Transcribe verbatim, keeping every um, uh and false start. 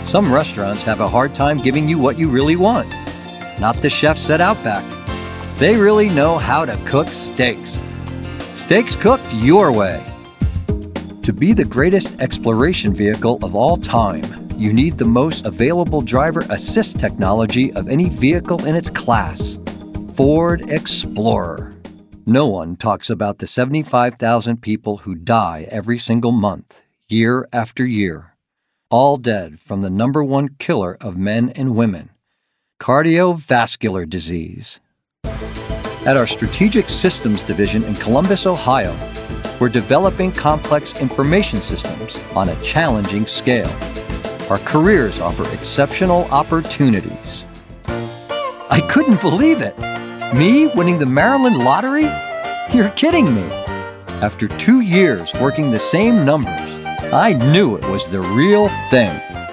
Some restaurants have a hard time giving you what you really want. Not the chefs at Outback. They really know how to cook steaks. Steaks cooked your way. To be the greatest exploration vehicle of all time, you need the most available driver assist technology of any vehicle in its class. Ford Explorer. No one talks about the seventy-five thousand people who die every single month, year after year. All dead from the number one killer of men and women, cardiovascular disease. At our Strategic Systems Division in Columbus, Ohio, we're developing complex information systems on a challenging scale. Our careers offer exceptional opportunities. I couldn't believe it. Me winning the Maryland lottery? You're kidding me. After two years working the same numbers, I knew it was the real thing.